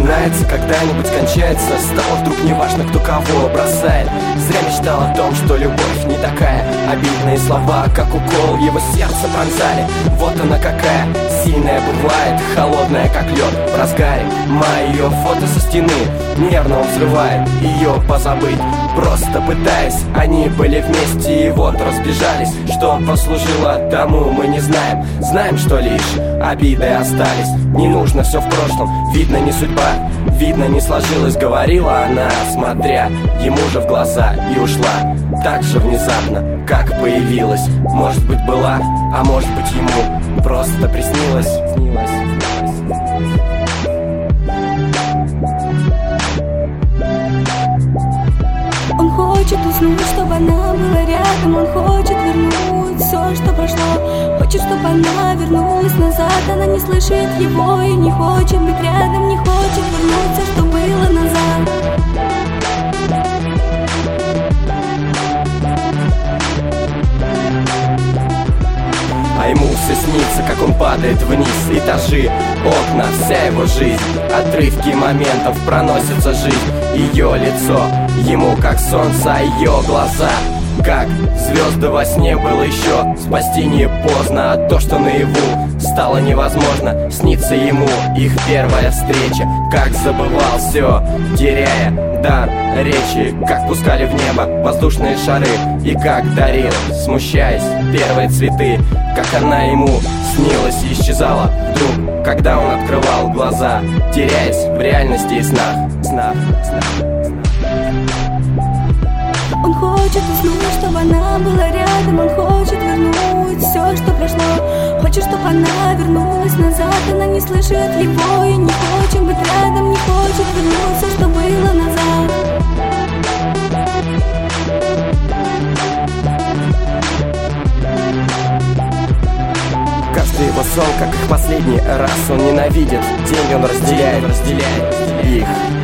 начинается, когда-нибудь кончается. Стало вдруг неважно, кто кого бросает. Зря мечтал о том, что любовь не такая. Обидные слова, как укол, его сердце пронзали. Вот она какая, сильная бывает, холодная, как лед в разгаре. Мое фото со стены, нервно он взрывает. Ее позабыть, просто пытаясь. Они были вместе и вот разбежались. Что послужило тому, мы не знаем. Знаем, что лишь обиды остались. Не нужно все в прошлом, видно не судьба, видно не сложилось, говорила она, смотря ему же в глаза, и ушла так же внезапно, как появилась. Может быть была, а может быть ему просто приснилось. Он хочет уснуть, чтобы она была рядом. Он хочет вернуть все, что прошло. Хочет, чтобы она вернулась назад. Она не слышит его и не хочет быть рядом. Не хочет вернуться, что было назад. А ему все снится, как он падает вниз. Этажи, окна, вся его жизнь. Отрывки моментов, проносится жизнь. Ее лицо, ему как солнце, а ее глаза как звезды во сне. Было еще спасти не поздно, а то, что наяву стало невозможно. Снится ему их первая встреча. Как забывал все, теряя дар речи. Как пускали в небо воздушные шары. И как дарил, смущаясь, первые цветы. Как она ему снилась и исчезала вдруг, когда он открывал глаза, теряясь в реальности и снах. Он хочет уснуть, чтобы она была рядом. Он хочет вернуть все, что прошло. Хочет, чтобы она вернулась назад. Она не слышит его и не хочет быть рядом. Не хочет вернуться, что было назад. Каждый его сон, как их последний раз, он ненавидит. День он разделяет их.